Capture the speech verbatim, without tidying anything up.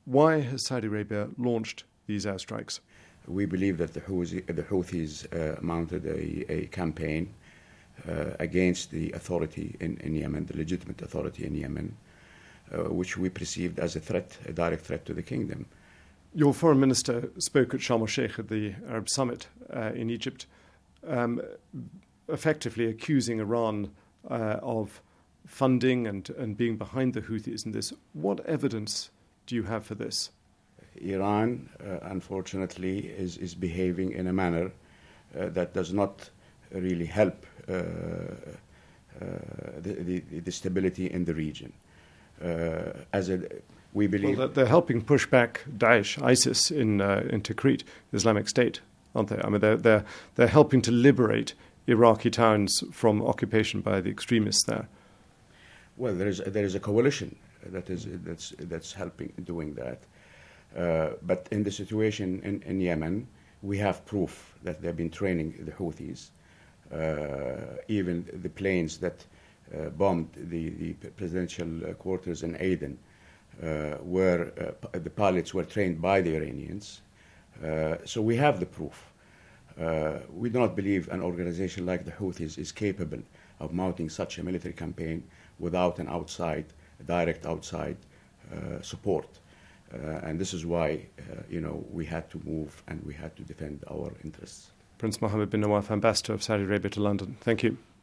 Why has Saudi Arabia launched these airstrikes? We believe that the Houthi, the Houthis uh, mounted a, a campaign uh, against the authority in, in Yemen, the legitimate authority in Yemen, uh, which we perceived as a threat, a direct threat to the kingdom. Your foreign minister spoke at Sharm el-Sheikh at the Arab Summit uh, in Egypt, um, effectively accusing Iran uh, of funding and, and being behind the Houthis in this. What evidence do you have for this? Iran, uh, unfortunately, is, is behaving in a manner uh, that does not really help uh, uh, the, the, the stability in the region. Uh, as a, we believe, well, they're helping push back Daesh, ISIS in uh, in Tikrit, the Islamic State, aren't they? I mean, they're they're they're helping to liberate Iraqi towns from occupation by the extremists there. Well, there is there is a coalition that is that's that's helping doing that. Uh, but in the situation in, in Yemen, we have proof that they've been training the Houthis. Uh, even the planes that uh, bombed the, the presidential quarters in Aden, uh, were uh, the pilots were trained by the Iranians. Uh, so we have the proof. Uh, we do not believe an organization like the Houthis is capable of mounting such a military campaign without an outside, direct outside uh, support. Uh, and this is why, uh, you know, we had to move and we had to defend our interests. Prince Mohammed bin Nawaf, Ambassador of Saudi Arabia to London. Thank you.